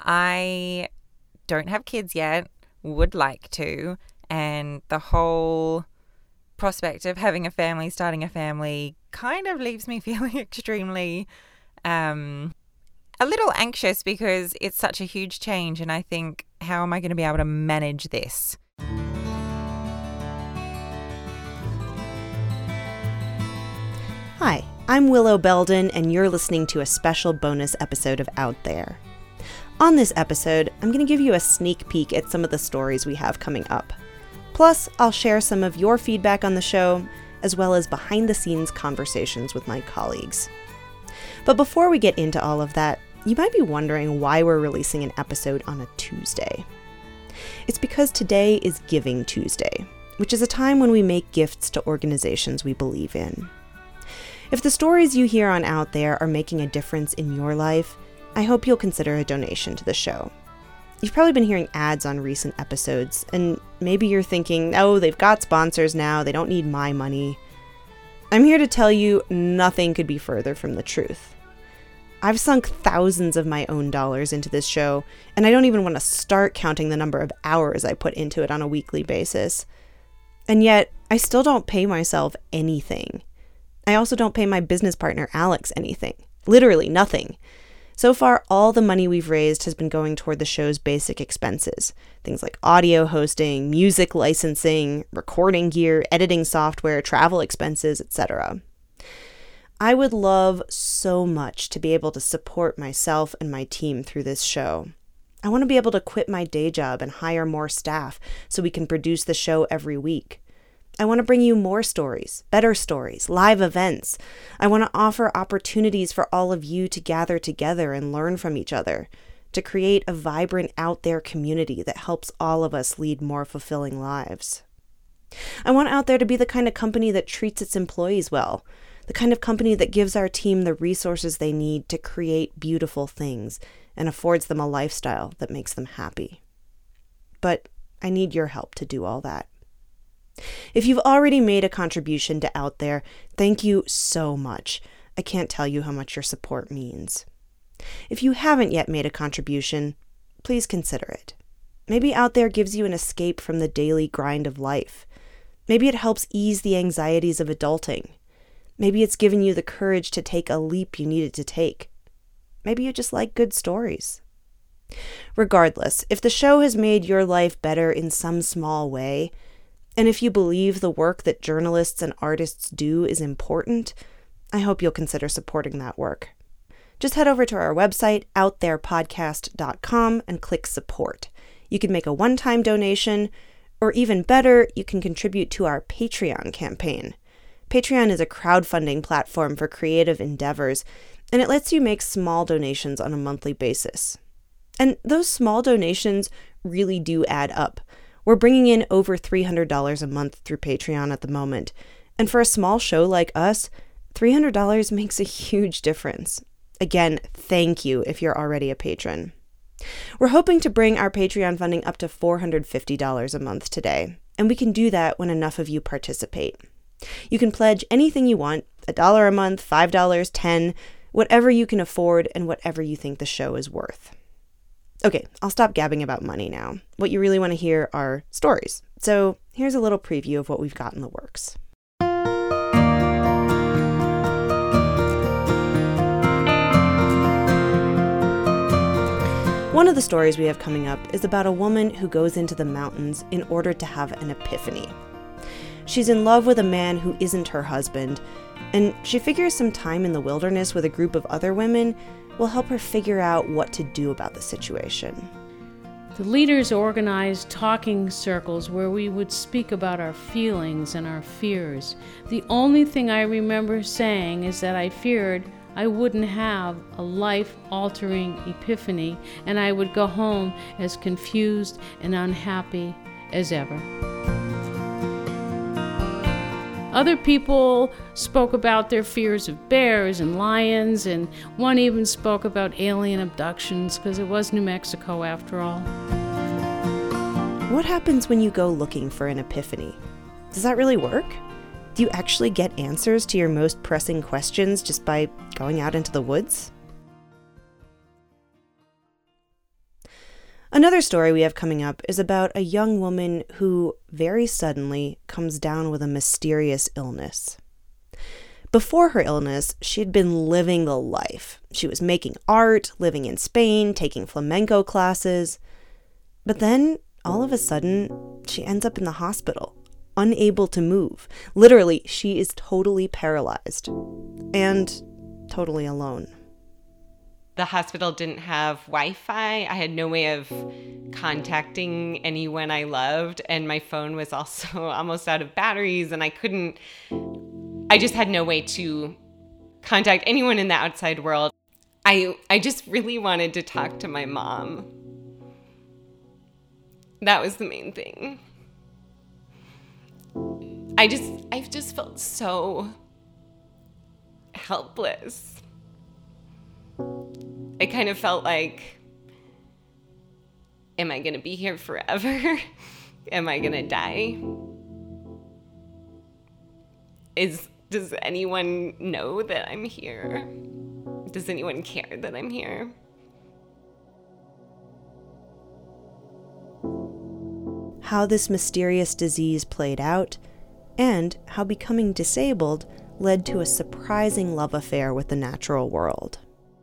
I don't have kids yet, would like to, and the whole prospect of having a family, starting a family, kind of leaves me feeling extremely a little anxious because it's such a huge change, and I think, how am I going to be able to manage this? Hi, I'm Willow Belden, and you're listening to a special bonus episode of Out There. On this episode, I'm going to give you a sneak peek at some of the stories we have coming up. Plus, I'll share some of your feedback on the show, as well as behind-the-scenes conversations with my colleagues. But before we get into all of that, you might be wondering why we're releasing an episode on a Tuesday. It's because today is Giving Tuesday, which is a time when we make gifts to organizations we believe in. If the stories you hear on Out There are making a difference in your life, I hope you'll consider a donation to the show. You've probably been hearing ads on recent episodes, and maybe you're thinking, oh, they've got sponsors now, they don't need my money. I'm here to tell you nothing could be further from the truth. I've sunk thousands of my own dollars into this show, and I don't even want to start counting the number of hours I put into it on a weekly basis. And yet, I still don't pay myself anything. I also don't pay my business partner, Alex, anything. Literally nothing. So far, all the money we've raised has been going toward the show's basic expenses. Things like audio hosting, music licensing, recording gear, editing software, travel expenses, etc. I would love so much to be able to support myself and my team through this show. I want to be able to quit my day job and hire more staff so we can produce the show every week. I want to bring you more stories, better stories, live events. I want to offer opportunities for all of you to gather together and learn from each other, to create a vibrant Out There community that helps all of us lead more fulfilling lives. I want Out There to be the kind of company that treats its employees well, the kind of company that gives our team the resources they need to create beautiful things and affords them a lifestyle that makes them happy. But I need your help to do all that. If you've already made a contribution to Out There, thank you so much. I can't tell you how much your support means. If you haven't yet made a contribution, please consider it. Maybe Out There gives you an escape from the daily grind of life. Maybe it helps ease the anxieties of adulting. Maybe it's given you the courage to take a leap you needed to take. Maybe you just like good stories. Regardless, if the show has made your life better in some small way, and if you believe the work that journalists and artists do is important, I hope you'll consider supporting that work. Just head over to our website, outtherepodcast.com, and click support. You can make a one-time donation, or even better, you can contribute to our Patreon campaign. Patreon is a crowdfunding platform for creative endeavors, and it lets you make small donations on a monthly basis. And those small donations really do add up. We're bringing in over $300 a month through Patreon at the moment, and for a small show like us, $300 makes a huge difference. Again, thank you if you're already a patron. We're hoping to bring our Patreon funding up to $450 a month today, and we can do that when enough of you participate. You can pledge anything you want, $1 a month, $5, $10, whatever you can afford and whatever you think the show is worth. Okay, I'll stop gabbing about money now. What you really want to hear are stories. So here's a little preview of what we've got in the works. One of the stories we have coming up is about a woman who goes into the mountains in order to have an epiphany. She's in love with a man who isn't her husband, and she figures some time in the wilderness with a group of other women will help her figure out what to do about the situation. The leaders organized talking circles where we would speak about our feelings and our fears. The only thing I remember saying is that I feared I wouldn't have a life-altering epiphany, and I would go home as confused and unhappy as ever. Other people spoke about their fears of bears and lions, and one even spoke about alien abductions, because it was New Mexico after all. What happens when you go looking for an epiphany? Does that really work? Do you actually get answers to your most pressing questions just by going out into the woods? Another story we have coming up is about a young woman who very suddenly comes down with a mysterious illness. Before her illness, she had been living the life. She was making art, living in Spain, taking flamenco classes. But then, all of a sudden, she ends up in the hospital, unable to move. Literally, she is totally paralyzed and totally alone. The hospital didn't have Wi-Fi. I had no way of contacting anyone I loved, and my phone was also almost out of batteries, and I just had no way to contact anyone in the outside world. I just really wanted to talk to my mom. That was the main thing. I just felt so helpless. I kind of felt like, am I going to be here forever? Am I going to die? Does anyone know that I'm here? Does anyone care that I'm here? How this mysterious disease played out, and how becoming disabled led to a surprising love affair with the natural world.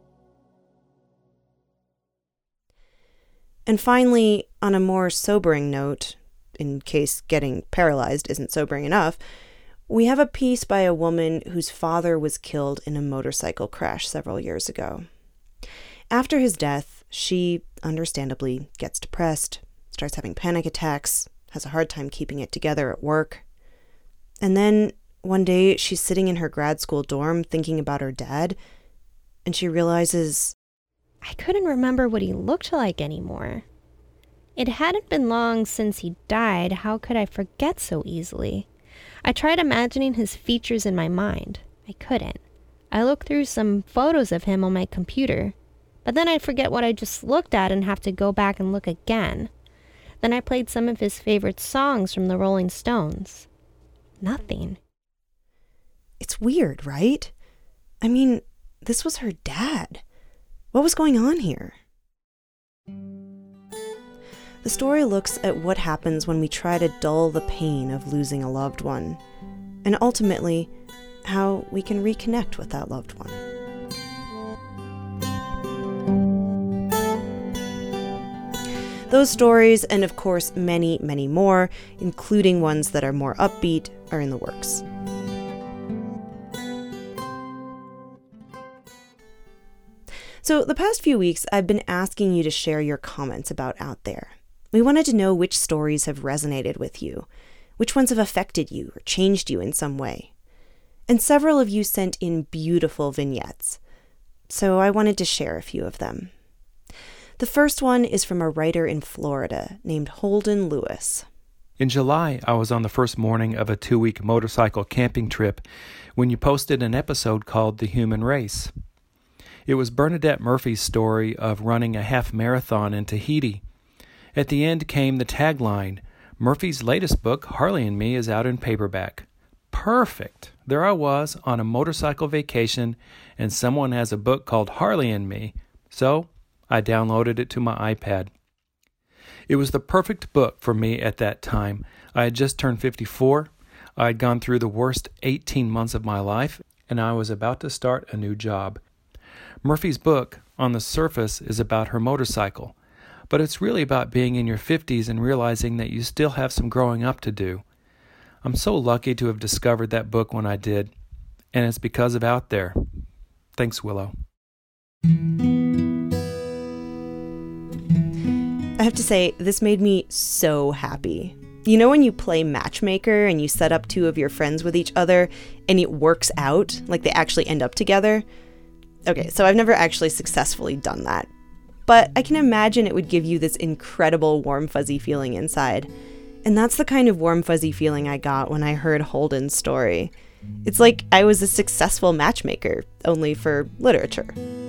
And finally, on a more sobering note, in case getting paralyzed isn't sobering enough, we have a piece by a woman whose father was killed in a motorcycle crash several years ago. After his death, she, understandably, gets depressed, starts having panic attacks, has a hard time keeping it together at work. And then, one day, she's sitting in her grad school dorm thinking about her dad, and she realizes, I couldn't remember what he looked like anymore. It hadn't been long since he died. How could I forget so easily? I tried imagining his features in my mind. I couldn't. I looked through some photos of him on my computer, but then I'd forget what I just looked at and have to go back and look again. Then I played some of his favorite songs from the Rolling Stones. Nothing. It's weird, right? I mean, this was her dad. What was going on here? The story looks at what happens when we try to dull the pain of losing a loved one, and ultimately, how we can reconnect with that loved one. Those stories, and of course many, many more, including ones that are more upbeat, are in the works. So the past few weeks, I've been asking you to share your comments about Out There. We wanted to know which stories have resonated with you, which ones have affected you or changed you in some way. And several of you sent in beautiful vignettes, so I wanted to share a few of them. The first one is from a writer in Florida named Holden Lewis. In July, I was on the first morning of a 2-week motorcycle camping trip when you posted an episode called The Human Race. It was Bernadette Murphy's story of running a half marathon in Tahiti. At the end came the tagline, Murphy's latest book, Harley and Me, is out in paperback. Perfect! There I was on a motorcycle vacation, and someone has a book called Harley and Me, so I downloaded it to my iPad. It was the perfect book for me at that time. I had just turned 54, I had gone through the worst 18 months of my life, and I was about to start a new job. Murphy's book, on the surface, is about her motorcycle, but it's really about being in your 50s and realizing that you still have some growing up to do. I'm so lucky to have discovered that book when I did, and it's because of Out There. Thanks, Willow. I have to say, this made me so happy. You know when you play matchmaker and you set up two of your friends with each other and it works out, like they actually end up together? Okay, so I've never actually successfully done that, but I can imagine it would give you this incredible warm fuzzy feeling inside. And that's the kind of warm fuzzy feeling I got when I heard Holden's story. It's like I was a successful matchmaker, only for literature.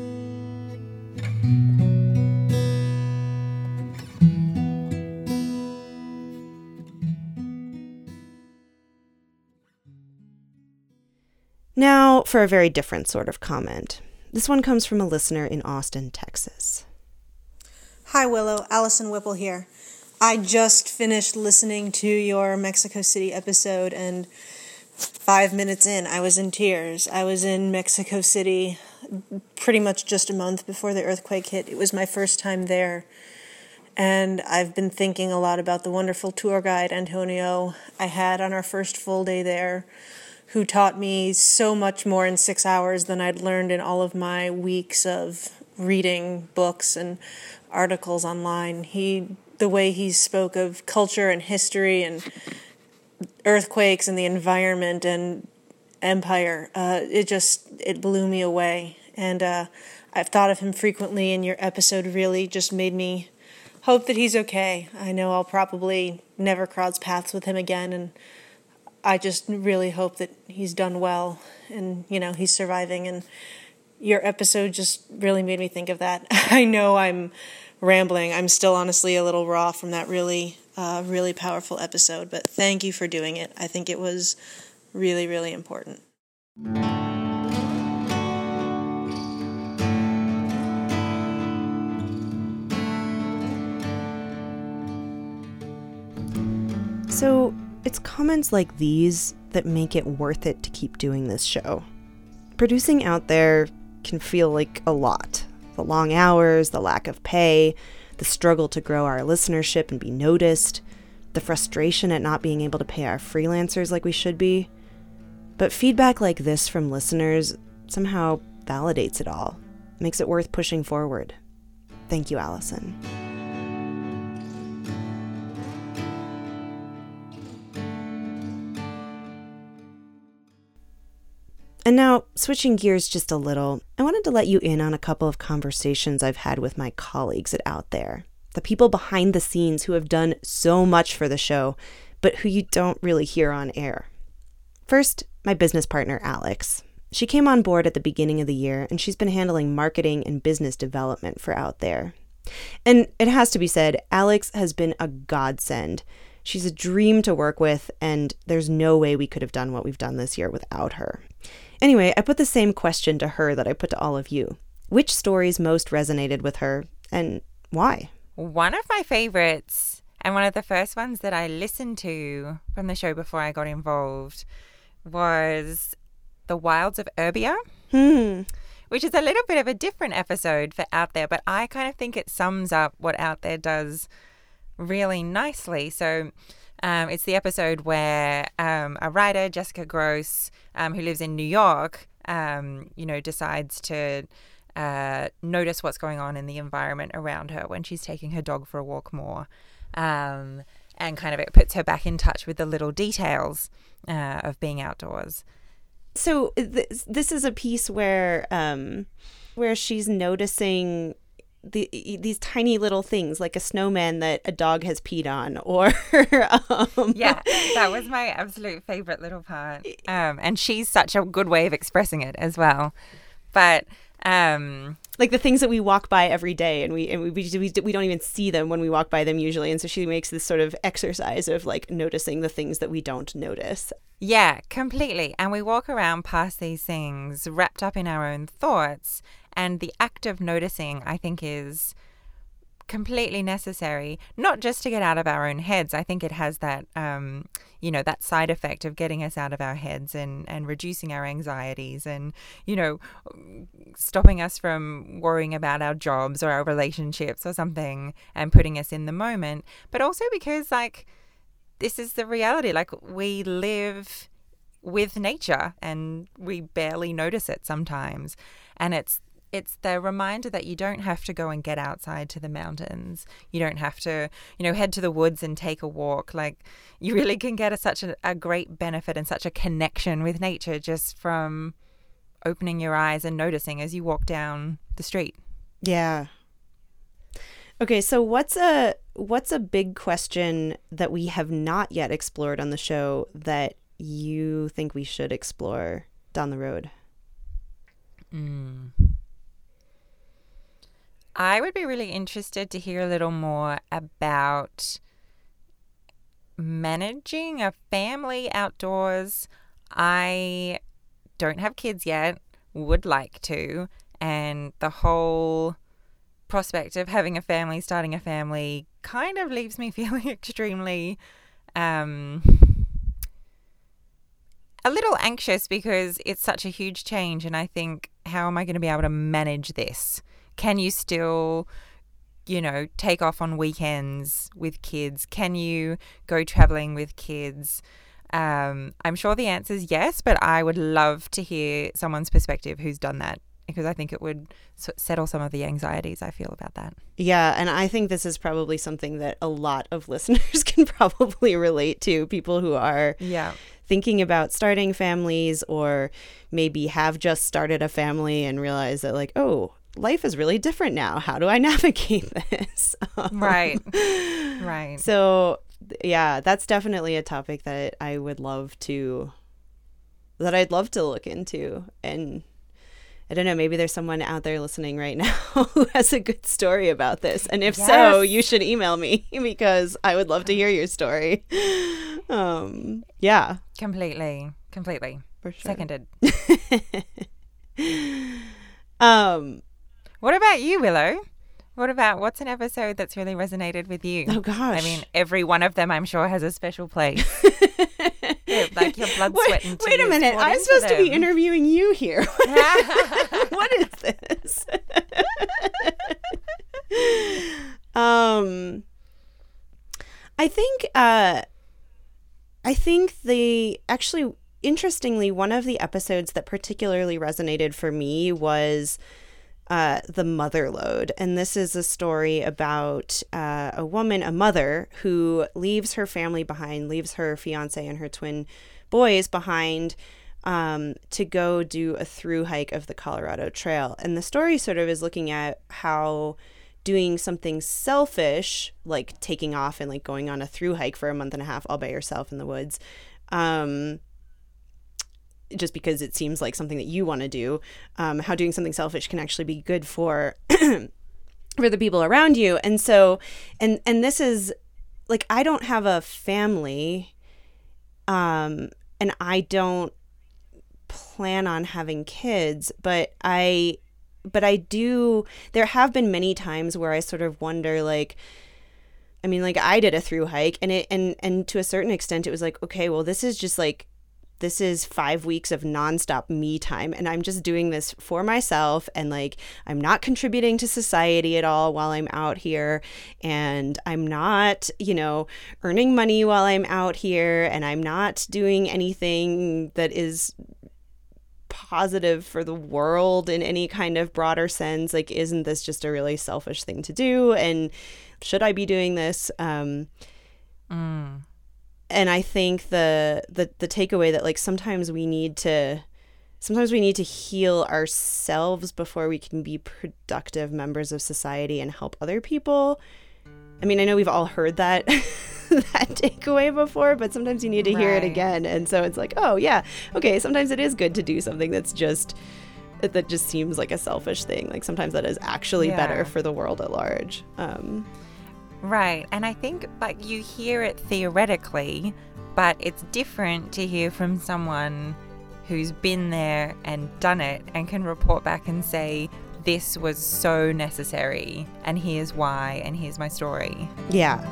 Now for a very different sort of comment. This one comes from a listener in Austin, Texas. Hi, Willow. Allison Whipple here. I just finished listening to your Mexico City episode, and 5 minutes in, I was in tears. I was in Mexico City pretty much just a month before the earthquake hit. It was my first time there, and I've been thinking a lot about the wonderful tour guide, Antonio, I had on our first full day there, who taught me so much more in 6 hours than I'd learned in all of my weeks of reading books and articles online. The way he spoke of culture and history and earthquakes and the environment and empire, it blew me away. And I've thought of him frequently, and your episode really just made me hope that he's okay. I know I'll probably never cross paths with him again, and I just really hope that he's done well and, he's surviving. And your episode just really made me think of that. I know I'm rambling. I'm still honestly a little raw from that really powerful episode, but thank you for doing it. I think it was really, really important. So it's comments like these that make it worth it to keep doing this show. Producing Out There can feel like a lot. The long hours, the lack of pay, the struggle to grow our listenership and be noticed, the frustration at not being able to pay our freelancers like we should be. But feedback like this from listeners somehow validates it all, makes it worth pushing forward. Thank you, Allison. And now, switching gears just a little, I wanted to let you in on a couple of conversations I've had with my colleagues at Out There, the people behind the scenes who have done so much for the show, but who you don't really hear on air. First, my business partner, Alex. She came on board at the beginning of the year, and she's been handling marketing and business development for Out There. And it has to be said, Alex has been a godsend. She's a dream to work with, and there's no way we could have done what we've done this year without her. Anyway, I put the same question to her that I put to all of you. Which stories most resonated with her, and why? One of my favorites, and one of the first ones that I listened to from the show before I got involved, was The Wilds of Erbia, which is a little bit of a different episode for Out There, but I kind of think it sums up what Out There does really nicely. So it's the episode where a writer, Jessica Gross, who lives in New York, decides to notice what's going on in the environment around her when she's taking her dog for a walk more. And kind of it puts her back in touch with the little details of being outdoors. So this is a piece where she's noticing these tiny little things, like a snowman that a dog has peed on, or yeah, that was my absolute favorite little part. And she's such a good way of expressing it as well. But like the things that we walk by every day, and we don't even see them when we walk by them usually. And so she makes this sort of exercise of like noticing the things that we don't notice. Yeah, completely. And we walk around past these things wrapped up in our own thoughts. And the act of noticing, I think, is completely necessary, not just to get out of our own heads. I think it has that, that side effect of getting us out of our heads and reducing our anxieties and, stopping us from worrying about our jobs or our relationships or something and putting us in the moment. But also because, this is the reality. We live with nature and we barely notice it sometimes. And it's the reminder that you don't have to go and get outside to the mountains. You don't have to, head to the woods and take a walk. You really can get such a great benefit and such a connection with nature just from opening your eyes and noticing as you walk down the street. Yeah. Okay, so what's a big question that we have not yet explored on the show that you think we should explore down the road? I would be really interested to hear a little more about managing a family outdoors. I don't have kids yet, would like to, and the whole prospect of having a family, starting a family, kind of leaves me feeling extremely a little anxious, because it's such a huge change, and I think, how am I going to be able to manage this? Can you still, take off on weekends with kids? Can you go traveling with kids? I'm sure the answer is yes, but I would love to hear someone's perspective who's done that, because I think it would settle some of the anxieties I feel about that. Yeah, and I think this is probably something that a lot of listeners can probably relate to, people who are thinking about starting families, or maybe have just started a family and realize that, like, oh, life is really different now. How do I navigate this? Right. So, yeah, that's definitely a topic that I'd love to look into. And I don't know, maybe there's someone out there listening right now who has a good story about this. And if so, you should email me, because I would love to hear your story. Yeah. Completely. For sure. Seconded. What about you, Willow? What's an episode that's really resonated with you? Oh, gosh. I mean, every one of them, I'm sure, has a special place. Like your blood, sweat, and tears. Wait a minute. I'm supposed to be interviewing you here. What is this? I think interestingly, one of the episodes that particularly resonated for me was The Mother Lode. And this is a story about a mother who leaves her family behind, leaves her fiance and her twin boys behind to go do a through hike of the Colorado Trail. And the story sort of is looking at how doing something selfish, like taking off and like going on a through hike for a month and a half all by yourself in the woods, just because it seems like something that you want to do, how doing something selfish can actually be good for for the people around you. And so, and this is like, I don't have a family, and I don't plan on having kids, but I do, there have been many times where I sort of wonder, like, I mean, like, I did a through hike, and to a certain extent it was like, okay, well, this is 5 weeks of nonstop me time, and I'm just doing this for myself, and like, I'm not contributing to society at all while I'm out here, and I'm not, earning money while I'm out here, and I'm not doing anything that is positive for the world in any kind of broader sense. Like, isn't this just a really selfish thing to do? And should I be doing this? And I think the takeaway that, like, sometimes we need to heal ourselves before we can be productive members of society and help other people. I mean, I know we've all heard that that takeaway before, but sometimes you need to hear it again. And so it's like, oh yeah, okay, sometimes it is good to do something that just seems like a selfish thing. Like, sometimes that is actually better for the world at large. Right. And I think, like, you hear it theoretically, but it's different to hear from someone who's been there and done it and can report back and say, this was so necessary, and here's why, and here's my story. Yeah.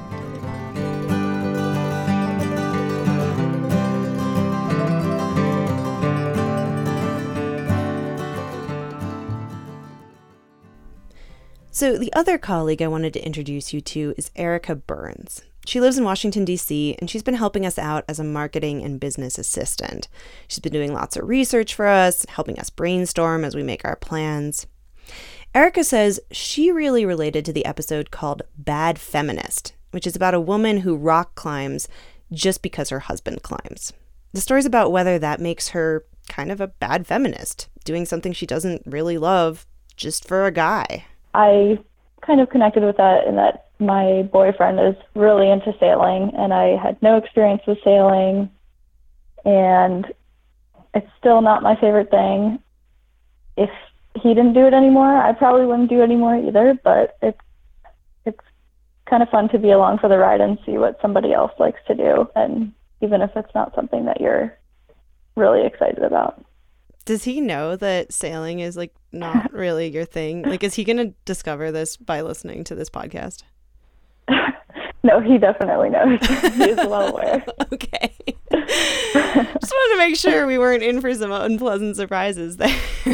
So the other colleague I wanted to introduce you to is Erica Burns. She lives in Washington, D.C., and she's been helping us out as a marketing and business assistant. She's been doing lots of research for us, helping us brainstorm as we make our plans. Erica says she really related to the episode called Bad Feminist, which is about a woman who rock climbs just because her husband climbs. The story's about whether that makes her kind of a bad feminist, doing something she doesn't really love just for a guy. I kind of connected with that in that my boyfriend is really into sailing, and I had no experience with sailing, and it's still not my favorite thing. If he didn't do it anymore, I probably wouldn't do it anymore either, but it's kind of fun to be along for the ride and see what somebody else likes to do, and even if it's not something that you're really excited about. Does he know that sailing is like not really your thing? Like, is he going to discover this by listening to this podcast? No, he definitely knows. He is well aware. Okay. Just wanted to make sure we weren't in for some unpleasant surprises there.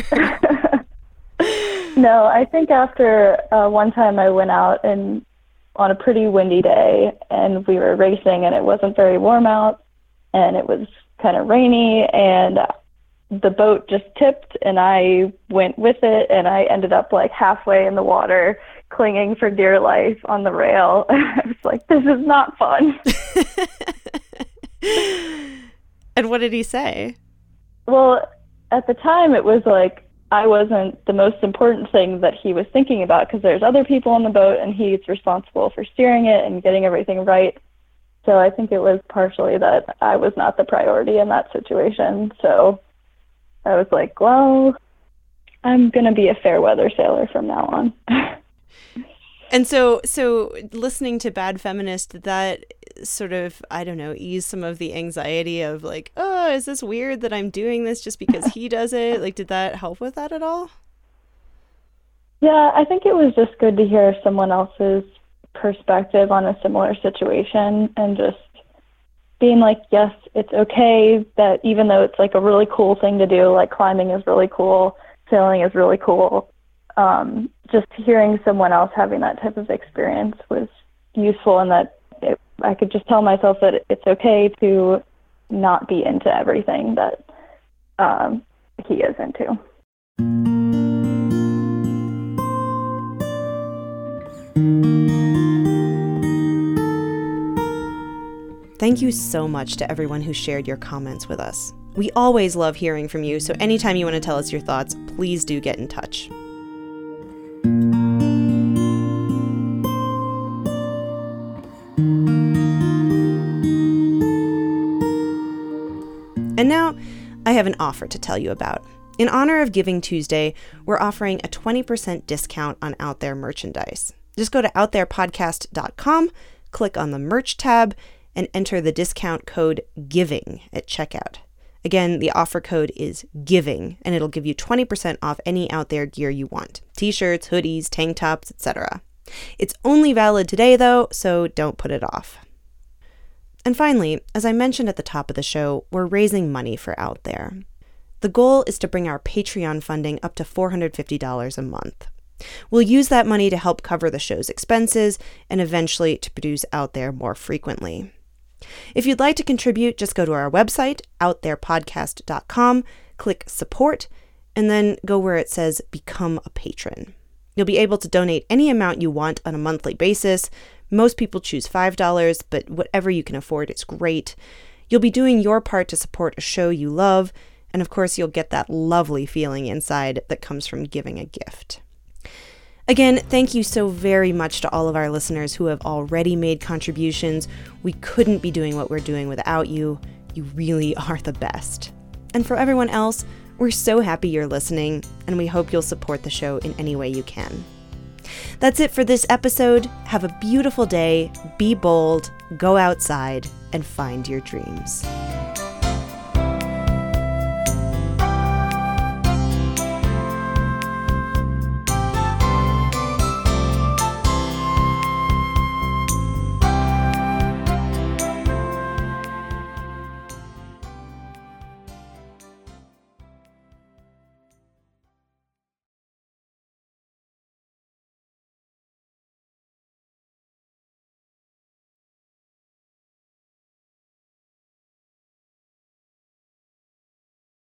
No, I think after one time I went out on a pretty windy day, and we were racing, and it wasn't very warm out, and it was kind of rainy, and the boat just tipped, and I went with it, and I ended up like halfway in the water, clinging for dear life on the rail. I was like, this is not fun. And what did he say? Well, at the time, it was like I wasn't the most important thing that he was thinking about, because there's other people on the boat, and he's responsible for steering it and getting everything right. So I think it was partially that I was not the priority in that situation. So I was like, well, I'm going to be a fair weather sailor from now on. And so listening to Bad Feminist, did that sort of, I don't know, ease some of the anxiety of like, oh, is this weird that I'm doing this just because he does it? Like, did that help with that at all? Yeah, I think it was just good to hear someone else's perspective on a similar situation, and just being like, yes, it's okay that even though it's like a really cool thing to do, like climbing is really cool, sailing is really cool, just hearing someone else having that type of experience was useful, and that I could just tell myself that it's okay to not be into everything that he is into. Thank you so much to everyone who shared your comments with us. We always love hearing from you, so anytime you want to tell us your thoughts, please do get in touch. And now, I have an offer to tell you about. In honor of Giving Tuesday, we're offering a 20% discount on Out There merchandise. Just go to outtherepodcast.com, click on the merch tab, and enter the discount code GIVING at checkout. Again, the offer code is GIVING, and it'll give you 20% off any Out There gear you want. T-shirts, hoodies, tank tops, etc. It's only valid today, though, so don't put it off. And finally, as I mentioned at the top of the show, we're raising money for Out There. The goal is to bring our Patreon funding up to $450 a month. We'll use that money to help cover the show's expenses and eventually to produce Out There more frequently. If you'd like to contribute, just go to our website, outtherepodcast.com, click support, and then go where it says become a patron. You'll be able to donate any amount you want on a monthly basis. Most people choose $5, but whatever you can afford is great. You'll be doing your part to support a show you love, and of course you'll get that lovely feeling inside that comes from giving a gift. Again, thank you so very much to all of our listeners who have already made contributions. We couldn't be doing what we're doing without you. You really are the best. And for everyone else, we're so happy you're listening, and we hope you'll support the show in any way you can. That's it for this episode. Have a beautiful day, be bold, go outside, and find your dreams.